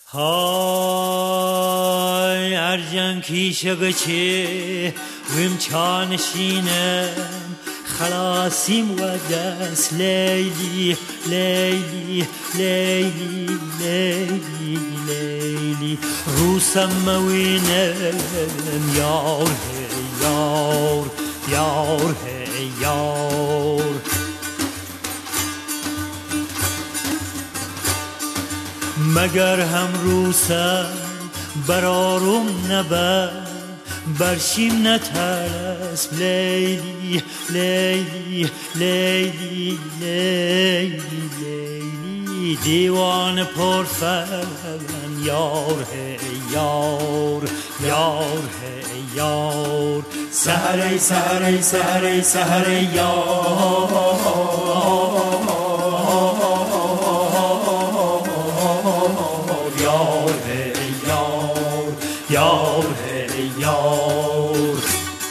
های ارجن کیشه بچه ویم چانشینم خلاصیم و دست لیلی لیلی لیلی لیلی لیلی روسم موینم یار یار یار یار مگر هم روسم برارم نبر برشیم نترس لیلی لیلی لیلی لیلی لیلی دیوان پرفن یار یار یار یار سهره سهره سهره سهره یار یار یار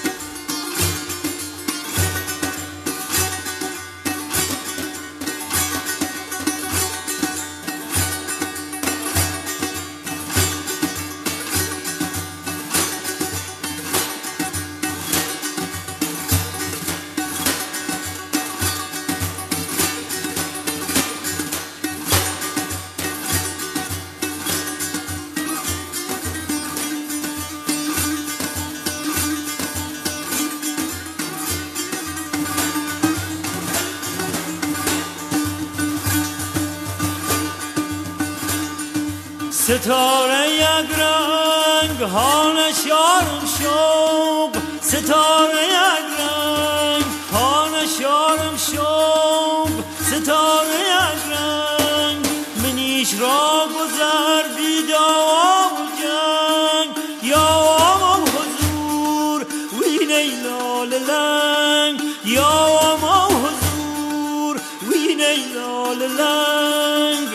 ستاره یک رنگ هانش یارم شوق ستاره یک رنگ هانش یارم شوق ستاره یک رنگ منیش را گذر بی دوا و جنگ یا ما حضور وین لال لنگ یا ما حضور وین لال لنگ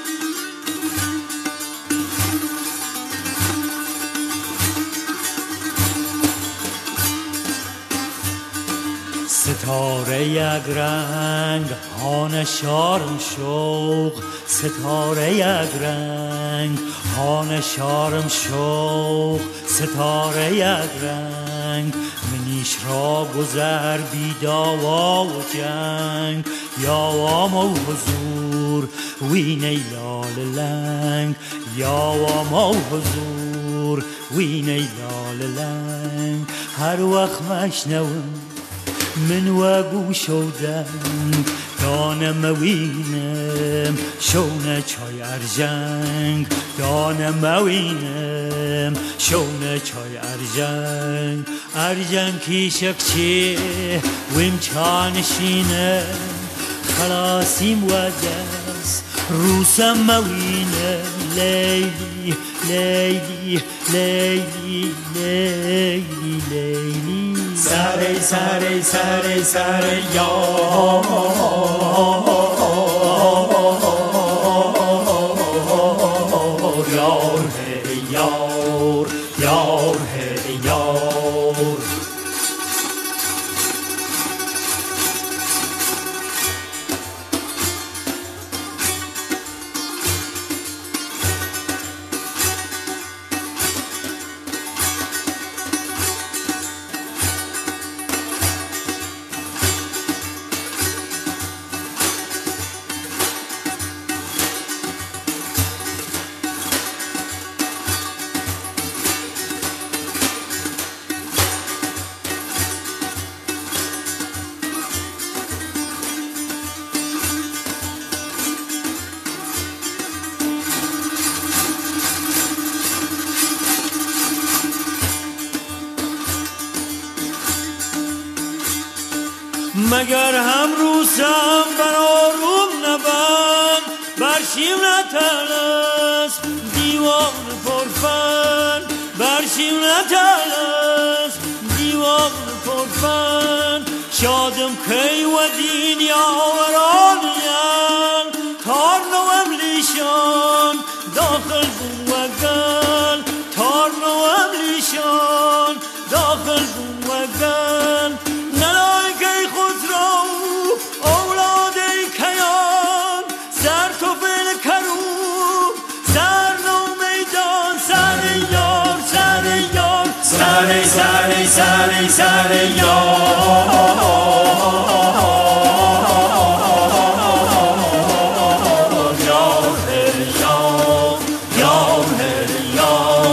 ستاره یک رنگ هانش یارم شوق ستاره یک رنگ هانش یارم شوق ستاره یک رنگ منیش را گذر بی داوا و جنگ یا ما حضور وین لال لنگ یا ما حضور وین لال لنگ هر وقت مشنوم من و گوشودم دانم وینم شونه چای ارجنگ دانم وینم شونه چای ارجنگ ارجنگ کیشک چه ویم چانشینم خلاصیم و دست روسم موینم لیلی لیلی لیلی لیلی لیلی سهره سهره سهره سهره یار یار یار یار یار مگر هم روسم برارم نبند برشیم نترس دیوان پرفن برشیم نترس دیوان پرفن شادم کی و دین یاورانیم تار نوم لیشان داخل بوگل تار نوم لیشان داخل بوگل سر تو فل کرو سر نوم سر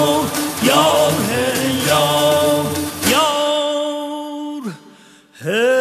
یار